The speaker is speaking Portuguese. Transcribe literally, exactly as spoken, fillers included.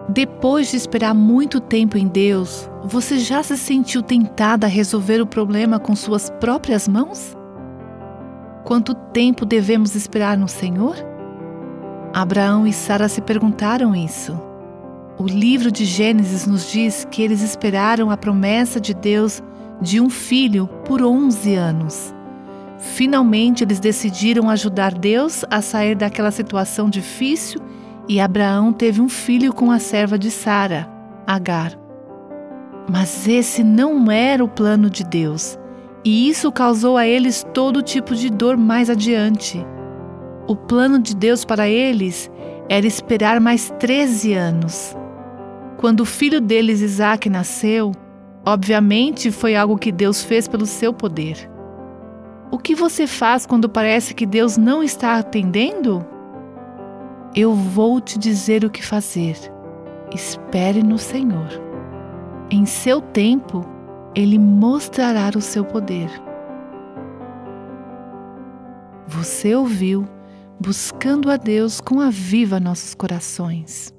Depois de esperar muito tempo em Deus, você já se sentiu tentada a resolver o problema com suas próprias mãos? Quanto tempo devemos esperar no Senhor? Abraão e Sara se perguntaram isso. O livro de Gênesis nos diz que eles esperaram a promessa de Deus de um filho por onze anos. Finalmente, eles decidiram ajudar Deus a sair daquela situação difícil e Abraão teve um filho com a serva de Sara, Agar. Mas esse não era o plano de Deus, e isso causou a eles todo tipo de dor mais adiante. O plano de Deus para eles era esperar mais treze anos. Quando o filho deles, Isaque, nasceu, obviamente foi algo que Deus fez pelo seu poder. O que você faz quando parece que Deus não está atendendo? Eu vou te dizer o que fazer. Espere no Senhor. Em seu tempo, Ele mostrará o seu poder. Você ouviu Buscando a Deus com Aviva Nossos Corações.